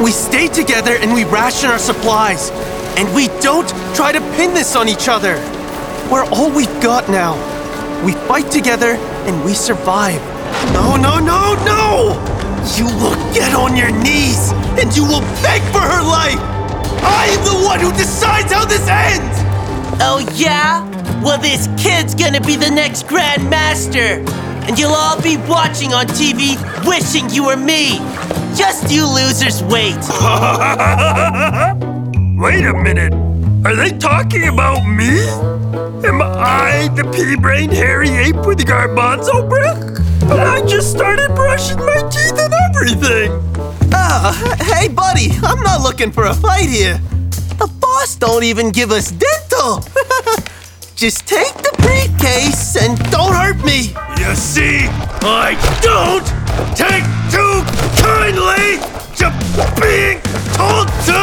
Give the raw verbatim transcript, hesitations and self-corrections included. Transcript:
We stay together and we ration our supplies. And we don't try to pin this on each other. We're all we've got now. We fight together and we survive. No, no, no, no! You will get on your knees and you will beg for her life! I am the one who decides how this ends! Oh yeah? Well, this kid's gonna be the next Grand Master. And you'll all be watching on T V wishing you were me. Just you losers wait. Wait a minute. Are they talking about me? Am I the pea-brained hairy ape with the garbanzo breath? I just started brushing my teeth and everything. Ah, hey buddy, I'm not looking for a fight here. The boss don't even give us dental. Just take the briefcase and don't hurt me. You see, I don't take too kindly to being told to